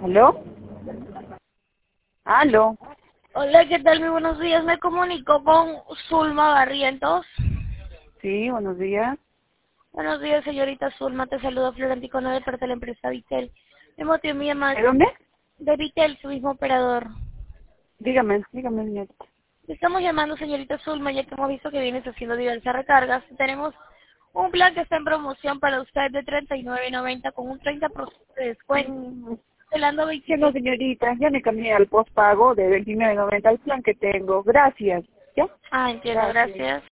¿Aló? ¿Aló? Hola, ¿qué tal? Muy buenos días. Me comunico con Zulma Barrientos. Sí, buenos días. Buenos días, señorita Zulma. Te saludo Florenticona de parte de la empresa Vitel. Me motivo mi llamada ¿De dónde? de Vitel, su mismo operador. Dígame, señorita. Le estamos llamando, señorita Zulma, ya que hemos visto que vienes haciendo diversas recargas. Tenemos un plan que está en promoción para usted de 39.90 con un 30% de descuento. Celando Que no, 26. señorita, ya me cambié al postpago de 29.90 al plan que tengo. Gracias. ¿Ya? Ah, entiendo, Gracias. gracias.